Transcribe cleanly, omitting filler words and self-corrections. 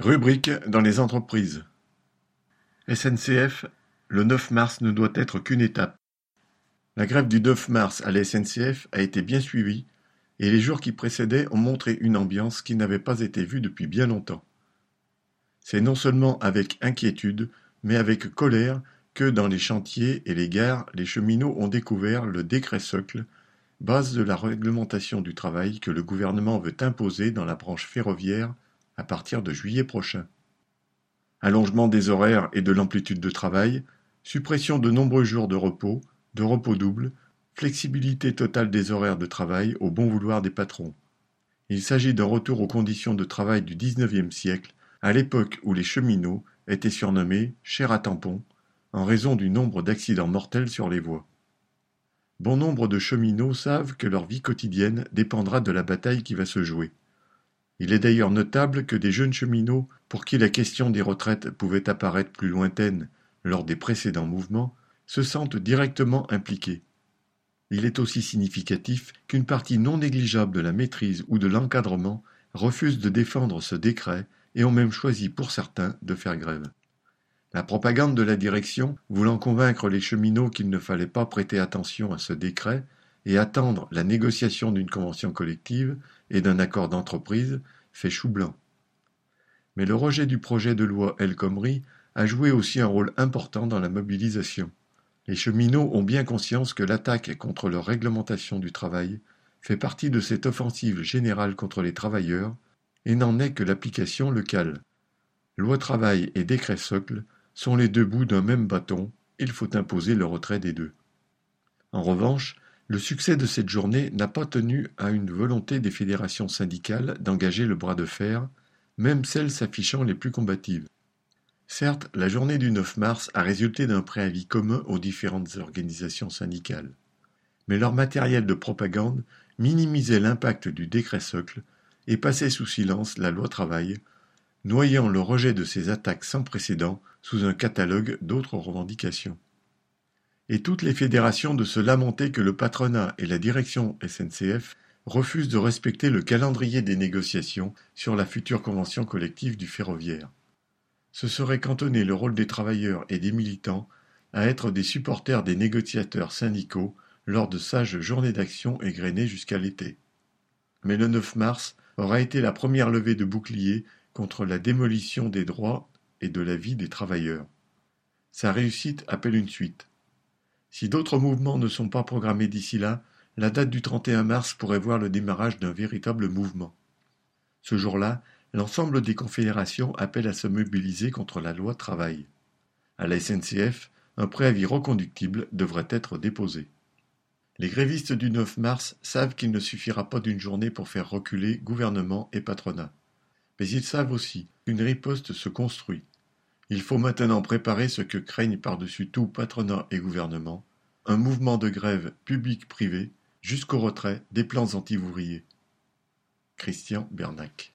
Rubrique dans les entreprises. SNCF, le 9 mars ne doit être qu'une étape. La grève du 9 mars à la SNCF a été bien suivie et les jours qui précédaient ont montré une ambiance qui n'avait pas été vue depuis bien longtemps. C'est non seulement avec inquiétude, mais avec colère que dans les chantiers et les gares, les cheminots ont découvert le décret socle, base de la réglementation du travail que le gouvernement veut imposer dans la branche ferroviaire à partir de juillet prochain. Allongement des horaires et de l'amplitude de travail, suppression de nombreux jours de repos double, flexibilité totale des horaires de travail au bon vouloir des patrons. Il s'agit d'un retour aux conditions de travail du XIXe siècle, à l'époque où les cheminots étaient surnommés chairs à tampons, en raison du nombre d'accidents mortels sur les voies. Bon nombre de cheminots savent que leur vie quotidienne dépendra de la bataille qui va se jouer. Il est d'ailleurs notable que des jeunes cheminots, pour qui la question des retraites pouvait apparaître plus lointaine lors des précédents mouvements, se sentent directement impliqués. Il est aussi significatif qu'une partie non négligeable de la maîtrise ou de l'encadrement refuse de défendre ce décret et ont même choisi pour certains de faire grève. La propagande de la direction, voulant convaincre les cheminots qu'il ne fallait pas prêter attention à ce décret et attendre la négociation d'une convention collective et d'un accord d'entreprise, fait chou blanc. Mais le rejet du projet de loi El Khomri a joué aussi un rôle important dans la mobilisation. Les cheminots ont bien conscience que l'attaque contre leur réglementation du travail fait partie de cette offensive générale contre les travailleurs et n'en est que l'application locale. Loi travail et décret socle sont les deux bouts d'un même bâton, il faut imposer le retrait des deux. En revanche, le succès de cette journée n'a pas tenu à une volonté des fédérations syndicales d'engager le bras de fer, même celles s'affichant les plus combatives. Certes, la journée du 9 mars a résulté d'un préavis commun aux différentes organisations syndicales. Mais leur matériel de propagande minimisait l'impact du décret socle et passait sous silence la loi travail, noyant le rejet de ces attaques sans précédent sous un catalogue d'autres revendications. Et toutes les fédérations de se lamenter que le patronat et la direction SNCF refusent de respecter le calendrier des négociations sur la future convention collective du ferroviaire. Ce serait cantonner le rôle des travailleurs et des militants à être des supporters des négociateurs syndicaux lors de sages journées d'action égrenées jusqu'à l'été. Mais le 9 mars aura été la première levée de bouclier contre la démolition des droits et de la vie des travailleurs. Sa réussite appelle une suite. Si d'autres mouvements ne sont pas programmés d'ici là, la date du 31 mars pourrait voir le démarrage d'un véritable mouvement. Ce jour-là, l'ensemble des confédérations appellent à se mobiliser contre la loi travail. À la SNCF, un préavis reconductible devrait être déposé. Les grévistes du 9 mars savent qu'il ne suffira pas d'une journée pour faire reculer gouvernement et patronat. Mais ils savent aussi qu'une riposte se construit. Il faut maintenant préparer ce que craignent par-dessus tout patronat et gouvernement, un mouvement de grève public-privé jusqu'au retrait des plans anti-ouvriers. Christian Bernac.